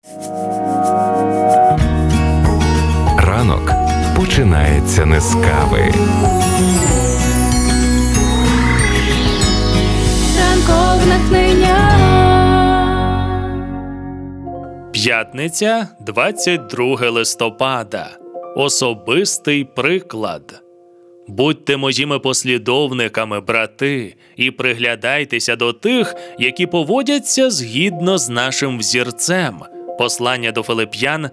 Ранок починається не з кави. Ранкове натхнення. П'ятниця, 22 листопада. Особистий приклад. Будьте моїми послідовниками, брати, і приглядайтеся до тих, які поводяться згідно з нашим взірцем. Послання до Филип'ян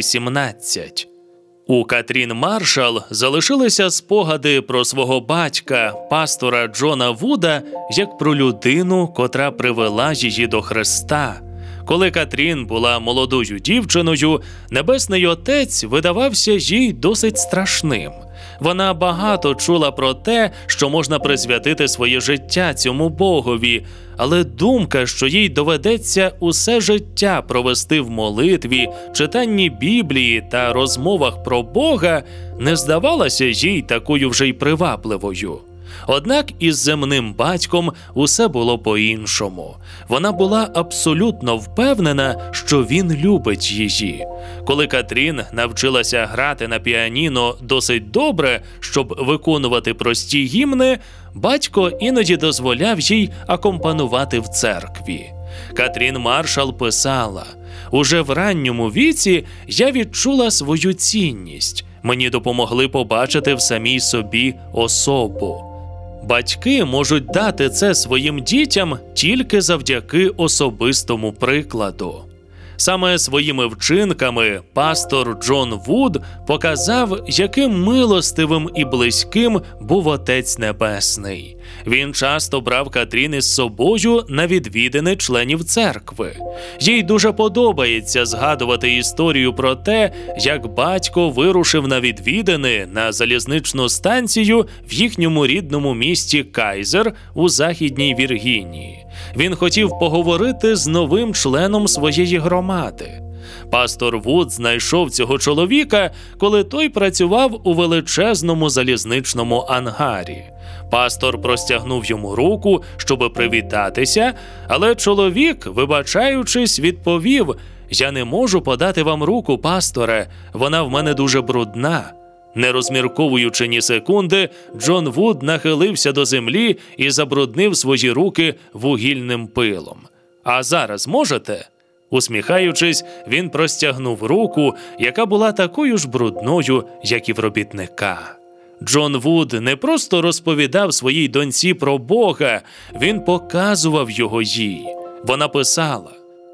3:17. У Катрін Маршал залишилися спогади про свого батька, пастора Джона Вуда, як про людину, котра привела її до Христа. Коли Катрін була молодою дівчиною, Небесний Отець видавався їй досить страшним. Вона багато чула про те, що можна присвятити своє життя цьому Богові, але думка, що їй доведеться усе життя провести в молитві, читанні Біблії та розмовах про Бога, не здавалася їй такою вже й привабливою. Однак із земним батьком усе було по-іншому. Вона була абсолютно впевнена, що він любить її. Коли Катрін навчилася грати на піаніно досить добре, щоб виконувати прості гімни, батько іноді дозволяв їй акомпанувати в церкві. Катрін Маршал писала: «Уже в ранньому віці я відчула свою цінність. Мені допомогли побачити в самій собі особу». Батьки можуть дати це своїм дітям тільки завдяки особистому прикладу. Саме своїми вчинками пастор Джон Вуд показав, яким милостивим і близьким був Отець Небесний. Він часто брав Катрін із собою на відвідини членів церкви. Їй дуже подобається згадувати історію про те, як батько вирушив на відвідини на залізничну станцію в їхньому рідному місті Кайзер у Західній Віргінії. Він хотів поговорити з новим членом своєї громади. Пастор Вуд знайшов цього чоловіка, коли той працював у величезному залізничному ангарі. Пастор простягнув йому руку, щоб привітатися, але чоловік, вибачаючись, відповів: «Я не можу подати вам руку, пасторе, вона в мене дуже брудна». Не розмірковуючи ні секунди, Джон Вуд нахилився до землі і забруднив свої руки вугільним пилом. «А зараз можете?» Усміхаючись, він простягнув руку, яка була такою ж брудною, як і в робітника. Джон Вуд не просто розповідав своїй доньці про Бога, він показував його їй. Вона писала: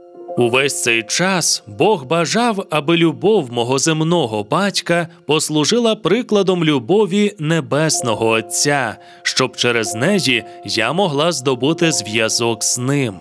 «Увесь цей час Бог бажав, аби любов мого земного батька послужила прикладом любові Небесного Отця, щоб через неї я могла здобути зв'язок з Ним.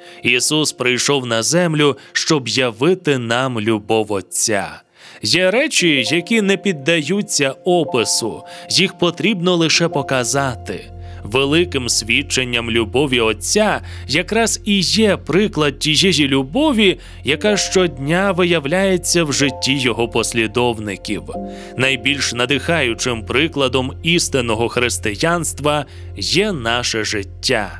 Ісус прийшов на землю, щоб явити нам любов Отця. Є речі, які не піддаються опису, їх потрібно лише показати. Великим свідченням любові Отця якраз і є приклад тієї любові, яка щодня виявляється в житті його послідовників. Найбільш надихаючим прикладом істинного християнства є наше життя».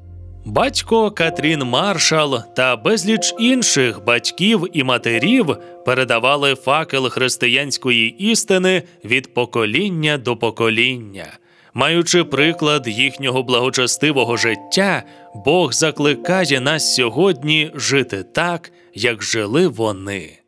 Батько Катрін Маршал та безліч інших батьків і матерів передавали факел християнської істини від покоління до покоління. Маючи приклад їхнього благочестивого життя, Бог закликає нас сьогодні жити так, як жили вони.